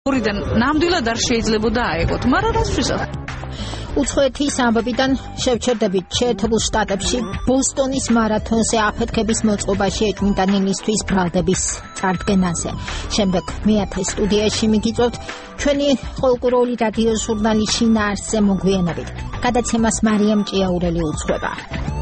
ორიდან ნამდვილად არ შეიძლებოდა აეგოთ, მაგრამ რასთვისაც უცხოეთის ამბებიდან შევჩერდებით შეერთებულ შტატებში ბოსტონის მარათონზე აფეთქების მოწყობაში ეჭვმიტა ნილისთვის ბრალდების წარდგენაზე. შემდეგ მეათე სტუდიაში მიგიწევთ ჩვენი ხალხური რადიო ჟურნალის შინაარსზე მოგვიანებით. გადაცემას მარიამ ჭიაურელი უძღვება.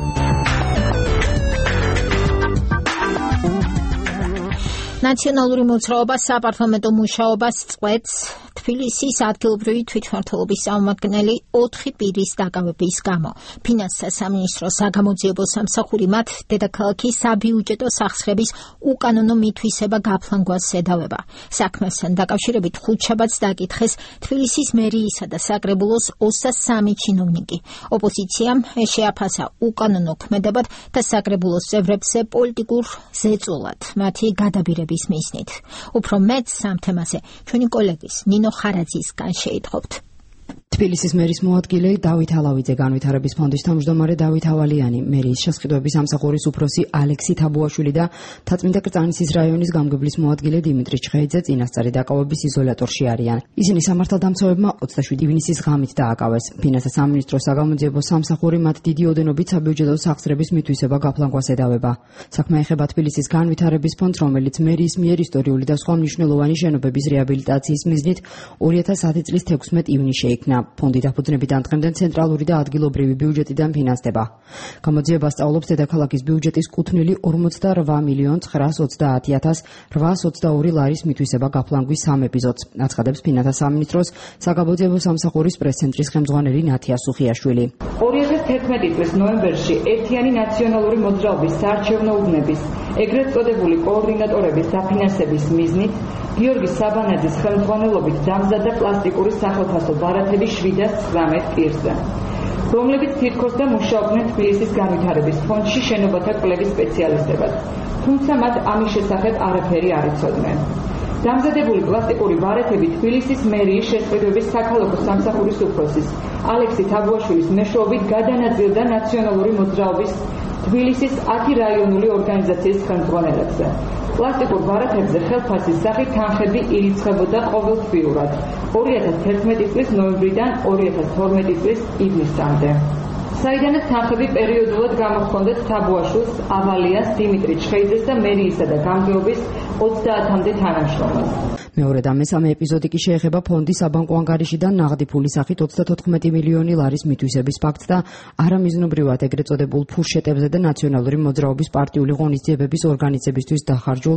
ნაციონალური მოძრაობა საპარლამენტო მუშაობას წყვეტს თბილისის ადგილობრივი თვითმმართველობის წარმომადგენელი 4 პირის დაკავების გამო. ფინანსთა სამინისტროს საგამოძიებო სამსახური მათ დედაქალაქის საბიუჯეტო სახსრების უკანონო მითვისება გაფლანგვას ედავება. საქმესთან დაკავშირებით ხუთშაბათს დაკითხეს თბილისის მერიისა და საკრებულოს 23 ჩინოვნიკი. ოპოზიციამ შეაფასა უკანონო ქმედებად და საკრებულოს წევრებზე პოლიტიკურ ზეწოლად მათი გადაბირების მიზნით. უფრო მეტს ამ თემაზე ჩვენი კოლეგის ნინო ხარაძისგან შეითხოვთ. თბილისის მერის მოადგილე დავით ალავიძე, განვითარების ფონდის თავმჯდომარე დავით ავალიანი, მერიის შესყიდვების სამსახურის უფროსი ალექსი თაბუაშვილი და თაწმინდა კრწანისის რაიონის გამგებლის მოადგილე დიმიტრი ჩხეიძე წინასწარი დაკავების იზოლატორში არიან. ისინი სამართალდამცავებმა 27 ივნისის ღამით დააკავეს. ფინანსთა სამინისტროს საგამოძიებო სამსახური მათ დიდი ოდენობით საბიუჯეტო სახსრების მითვისება გაფლანგვას ედავება. საქმე ეხება თბილისის განვითარების ფონდს, რომელიც მერიის მიერ ისტორიული და სხვა მნიშვნელოვანი შენობების რეაბილიტაციის მიზნით 2010 წლის 16 ივნისში იქნა. ფონდი დაფუძნებიდან დღემდე ცენტრალური და ადგილობრივი ბიუჯეტიდან ფინანსდება. გამოძიება სწავლობს დედაქალაქის ბიუჯეტის კუთვნილი 48,930,822 ლარის მითვისება გაფლანგვის 3 ეპიზოდს. აცხადებს ფინანსთა სამინისტროს საგამოძიებო სამსახურის პრეს-ცენტრის ხელმძღვანელი ნათია სუხიაშვილი. 2011 წლის ნოემბერში ერთიანი ნაციონალური მოძრაობის საარჩევნო უბნების ეგრეთ წოდებული კოორდინატორების დაფინანსების მიზნით გიორგი საბანაძის ხელმძღვანელობით დამზადდა პლასტიკური სახელფასო ბარათები 719 პირზე, რომლებიც თითქოს და მუშაობდნენ თბილისის განვითარების ფონდში შენობათა კვლევის სპეციალისტებად, თუმცა მათ ამის შესახებ არაფერი არ იცოდნენ. დამზადებული პლასტიკური ბარათები თბილისის მერიის შესყიდვების საქალაქო სამსახურის უფროსის ალექსი თაბუაშვილის მეშვეობით გადანაწილდა ნაციონალური მოძრაობის თბილისის 10 რაიონული ორგანიზაციის ხელმძღვანელებზე. პლასტიკურ ბარათებზე ხელფასის სახით თანხები ირიცხებოდა ყოველთვიურად 2011 წლის ნოემბრიდან 2012 წლის ივნისამდე. საიდანაც თანხები პერიოდულად გამოჰქონდათ თაბუაშვილს, ავალიას, დიმიტრი ჩხეიძეს და მერიისა და გამგეობის 30-მდე თანამშრომელს. მეორე და მესამე ეპიზოდი კი შეეხება ფონდის საბანკო ანგარიშიდან ნაღდი ფულის სახით 34 მილიონი ლარის მითვისების ფაქტს და არამიზნობრივად ეგრეთ წოდებულ ფურშეტებზე და ნაციონალური მოძრაობის პარტიული ღონისძიებების ორგანიზებისთვის დახარჯულ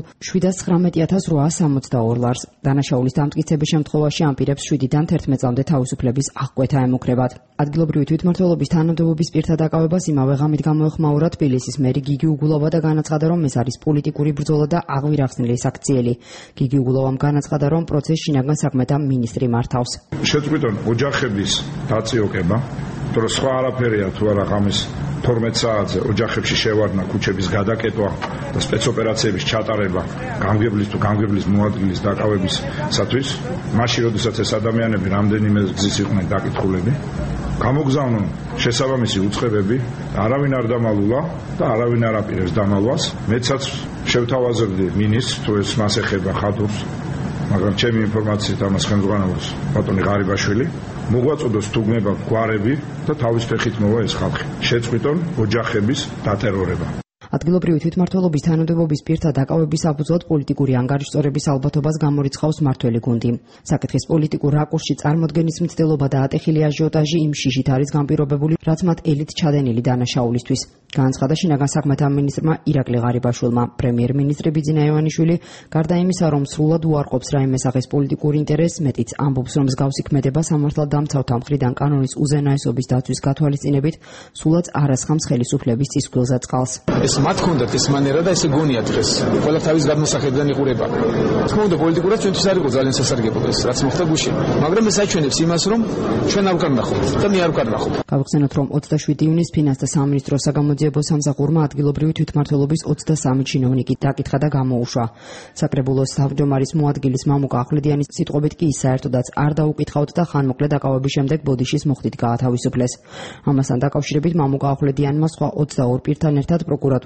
719,862 ლარს. დანაშაულის დამტკიცების შემთხვევაში ამ პირებს 7-დან 11 წლამდე თავისუფლების აღკვეთა ემუქრებათ. ადგილობრივი თვითმმართველობის თანამდებობის პირთა დაკავებას იმავე ღამით გამოეხმაურა თბილისის მერი გიგი უგულოვა და განაცხადა, რომ ეს არის პოლიტიკური ბრძოლა და აღვირახსნილი საქციელი. გიგი უგულოვამ განაცხადა, რომ პროცესს შინაგან საქმეთა მინისტრი მართავს. შეწყვიტონ ოჯახების დაწიოკება, რომ სხვა არაფერია თუ არა ღამის 12 საათზე ოჯახებში შევარდნა, ქუჩების გადაკეტვა და სპეცოპერაციების ჩატარება გამგებლის თუ გამგებლის მოადგილის დაკავებისათვის, მაშინ როდესაც ეს ადამიანები რამდენიმე გზის იყვნენ დაკითხულები, გამოგზავნონ შესაბამისი უწყებები, არავინ არ დამალულა და არავინ არ აპირებს დამალვას. მეცაც შევთავაზებდი მინისტრს, თუ ეს მას ეხება ხატურს, მაგრამ ჩემი ინფორმაციით ამას ხელმძღვანელობს ბატონი ღარიბაშვილი, მოგვაწოდოს თუგნება გვარები და თავის ფეხით მოვა ეს ხალხი. შეწყვიტონ ოჯახების დატერორება. ადგილობრივი თვითმმართველობის თანამდებობის პირთა დაკავების საფუძვლად პოლიტიკური ანგარიშწორების ალბათობას გამორიცხავს მართველი გუნდი. საკითხის პოლიტიკურ რაკურსში წარმოდგენის მცდელობა და ატეხილი აჟიოტაჟი იმ შიშით არის განპირობებული, რაც მათ ელით ჩადენილი დანაშაულისთვის. განაცხადა შინაგან საქმეთა მინისტრმა ირაკლი ღარიბაშვილმა. პრემიერ-მინისტრი ბიძინა ივანიშვილი, გარდა იმისა, რომ სრულად უარყოფს რაიმე სახის პოლიტიკურ ინტერესს, მეტიც ამბობს, რომ მსგავსი ქმედება სამართალდამცავთა მხრიდან კანონის უზენაესობის დაცვის გათვალისწინებით სულაც არასხამს ხელისუფლების წისქვილზე წყალს. მათ ჰქონდათ ეს მანერა და ესე გონია დღეს. ყველა თავის გადმოსახედიდან იყურება. თქმა უნდა, პოლიტიკურად ჩვენთვის არ იყო ძალიან სასარგებლო ეს, რაც მოხდა გუშინ. მაგრამ ეს აჩვენებს იმას, რომ ჩვენ არ ვკარნახობთ და მე არ ვკარნახობ. გავიხსენოთ, რომ 27 ივნისს ფინანსთა სამინისტროს საგამოძიებო სამსახურმა ადგილობრივი თვითმმართველობის 23 ჩინოვნიკი დაკითხა და გამოუშვა. საკრებულოს თავმჯდომარის მოადგილის მამუკა ახვლედიანის სიტყვებით კი საერთოდაც არ დაუკითხავთ და ხანმოკლე დაკავების შემდეგ ბოდიშის მოხდით გაათავისუფლეს. ამასთან დაკავშირებით მამუკა ახვლედიანმა სხვა 22 პირთან ერთად პროკურატურას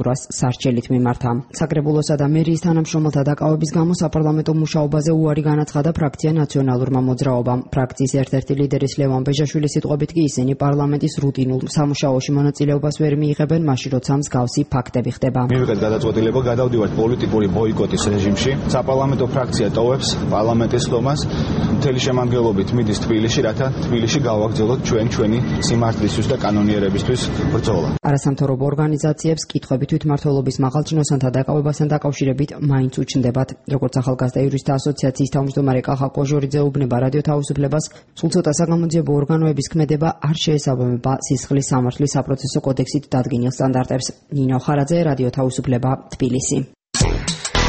პროკურორას სარჩელით მიმართა. საკრებულოსა და მერიის თანამშრომელთა დაკავების გამო საპარლამენტო მუშაობაზე უარი განაცხადა ფრაქცია ნაციონალურმა მოძრაობამ. ფრაქციის ერთ-ერთი ლიდერის ლევან ბეჟაშვილის სიტყვებით კი ისინი პარლამენტის რუტინულ სამუშაოში მონაწილეობას ვერ მიიღებენ, მაშინ როცა მსგავსი ფაქტები ხდება. მივიღეთ გადაწყვეტილება, გადავდივართ პოლიტიკური ბოიკოტის რეჟიმში. საპარლამენტო ფრაქცია ტოვებს პარლამენტის ხდომას, მთელი შემადგენლობით მიდის თბილისში, რათა თბილისში გავაგრძელოთ ჩვენი სიმართლისთვის და კანონიერებისთვის ბრძოლა. არასამთავრობო ორგანიზაციებს კითხვები თვითმმართველობის მაღალჩინოსანთა დაკავებასთან დაკავშირებით მაინც უჩნდებათ. როგორც ახალგაზრდა იურისტთა ასოციაციის თავმჯდომარე კახა კოჟორიძე უბნება რადიო თავისუფლებას, სულ ცოტა საგამოძიებო ორგანოების ქმედება არ შეესაბამება სისხლის სამართლის საპროცესო კოდექსით დადგენილ სტანდარტებს. ნინო ხარაძე, რადიო თავისუფლება, თბილისი.